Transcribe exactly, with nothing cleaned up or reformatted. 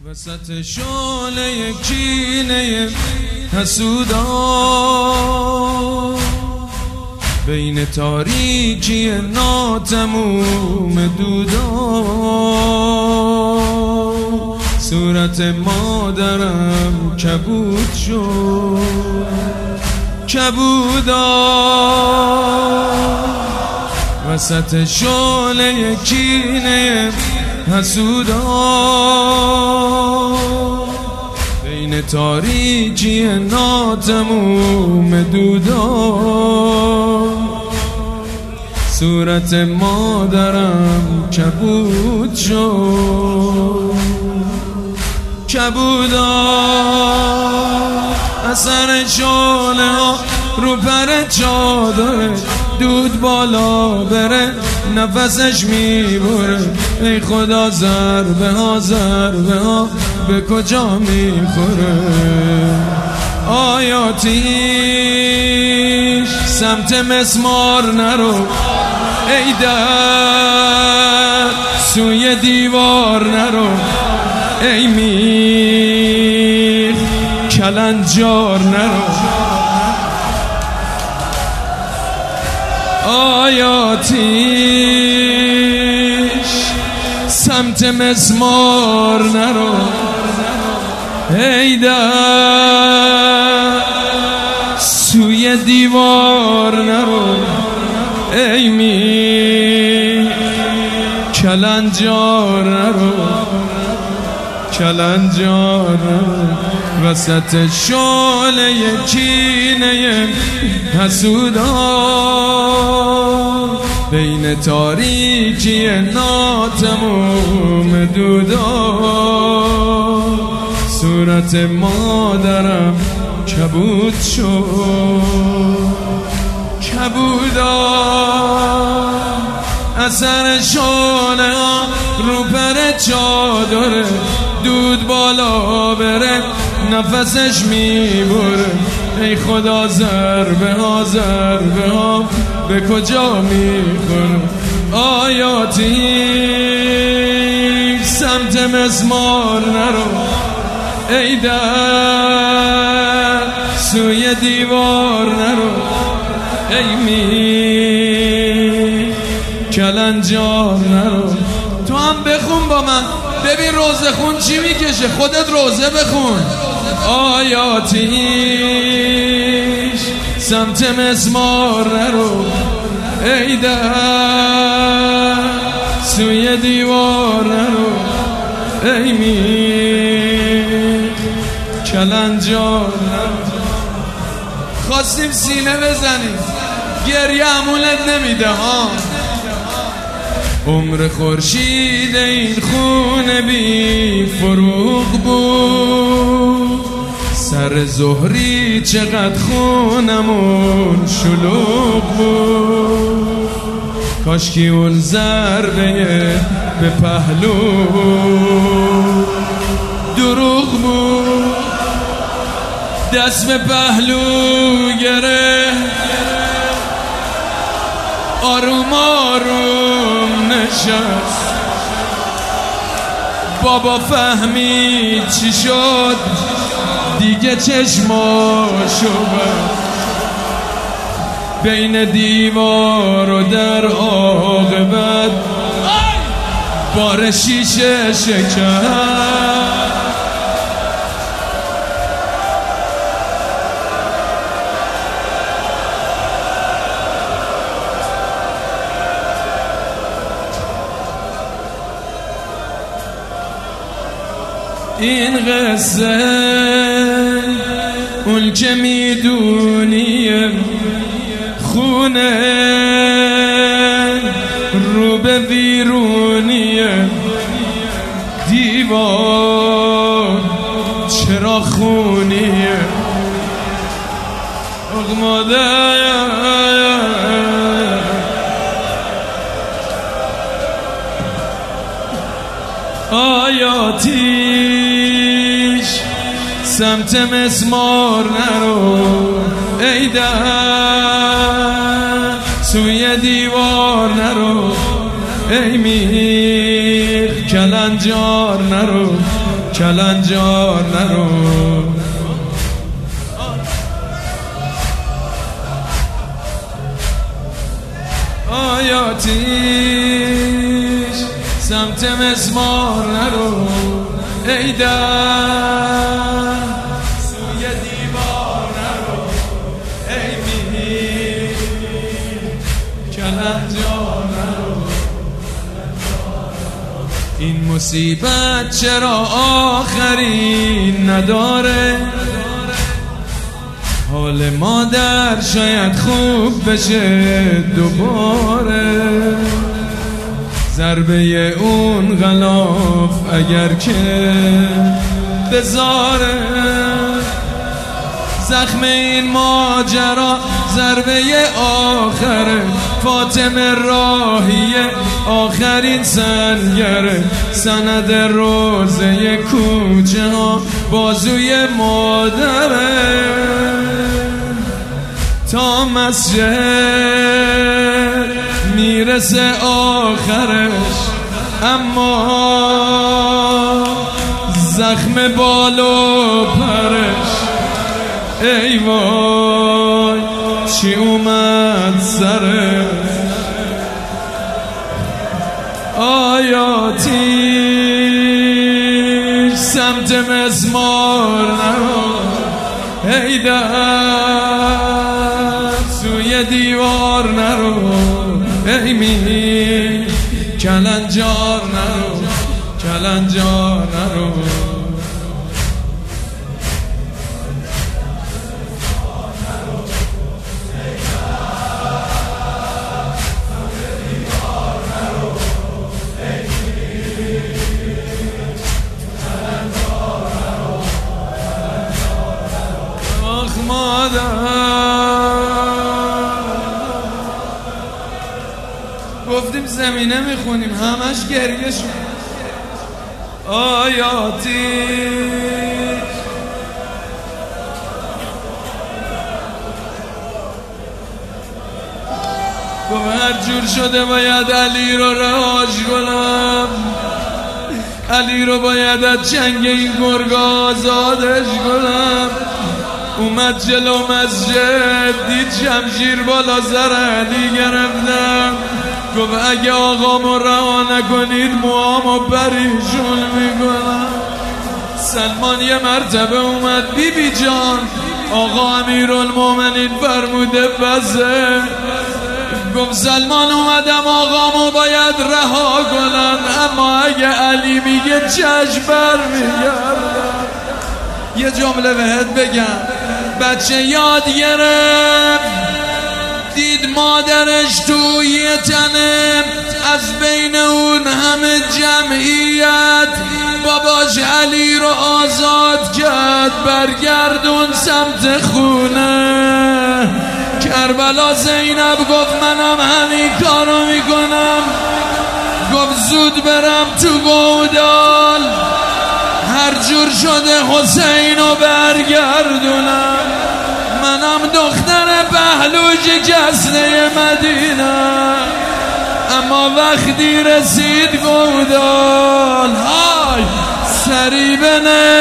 وسط شعله کینه حسودا، بین تاریکی ناتموم دودا، صورت مادرم کبود شد کبودا. وسط شعله کینه حسودا، بین تاریکی ناتموم دودا، صورت مادرم کبود شد کبودا. اثر شعله ها رو پر چادره، دود بالا بره نفسش میبره. ای خدا ضربه ها ضربه ها به کجا میخوره؟ آیاتیش سمت مسمار نرو، ای در سوی دیوار نرو، ای میر کلنجار نرو. آیاتیش سمت مسمار نرو، ای در سوی دیوار نرو، ای می کلنجار نرو کلنجار نرو. وسط شعله کینه حسودا، بین تاریکی ناتموم دودا، صورت مادرم کبود شد کبودا. اثر شعله ها رو پر چادره، دود بالا بره نفسش میبره. ای خدا ضربه ها ضربه ها به کجا میخوره؟ آیاتی سمت مسمار نرو، ای در سوی دیوار نرو، ای می کلنجار نرو. تو هم بخون با من ببین روزه خون چی میکشه، خودت روزه بخون. آیاتیش سمت مسمار نرو، ای در سوی دیوار نرو، ای می کلنجار نرو. خواستیم سینه بزنیم، گریه همونت نمیده ها. عمر خورشید این خون بی فروغ بود، سر زهری چقدر خونمون شلوغ بود. کاشکی اون ضربه به پهلو دروغ بود، دست به پهلو گره آروم آروم نشست. بابا فهمید چی شد دیگه چشماشو بست، بین دیوار و در عاقبت بار شیشه شکست. این قصه اون که میدونی خونه رو به ویرونی دیوار چرا خونیه اغماده. آیاتیش سمت مسمار نرو، ای در سوی دیوار نرو، ای میر کلنجار نرو کلنجار نرو. آیاتیش سمت مسمار نرو، ای در سوی دیوار نرو، ای میر کلنجار نرو. این مصیبت چرا آخرین نداره؟ حال مادر شاید خوب بشه دوباره. ضربه اون غلاف اگر که بذاره، زخم این ماجرا ضربه آخره. فاطمه راهیه آخرین سنگره، سند روزه کوچه ها بازوی مادره. تا مسجد میرسه آخرش، اما زخم بال و پرش ای وای چی اومد سرش. آیاتیش سمت مسمار نرو، ای در سوی دیوار نرو، ای میر کلنجار نرو، کلنجار نرو. گفتیم زمینه میخونیم همش گریه شد. آیاتی گفت هر جور شده باید علی رو رهاش کنم، علی رو باید از چنگ این گرگ آزادش کنم. اومد جلو مسجد دید شمشیر بالا سر علی گرفتم، گفت اگه آقامو رها نکنید موامو پریشون میکنم. سلمان یه مرتبه اومد بی بی جان آقا امیرالمومنین فرموده بسه. گفت سلمان اومدم آقامو باید رها کنن، اما اگه علی میگه چشم بر میگردم. یه جمله بهت بگم، بچه یاد گرفت دید مادرش توی تنه، از بین اون همه جمعیت باباش علی رو آزاد کرد، برگردون سمت خونه. کربلا زینب گفت منم همین کارو میکنم. گفت زود برم تو گودال، هر جور شده حسین رو برگردونم. منم دختر پهلوج کسنه مدینه، اما وقتی رسید گودال های سری بنه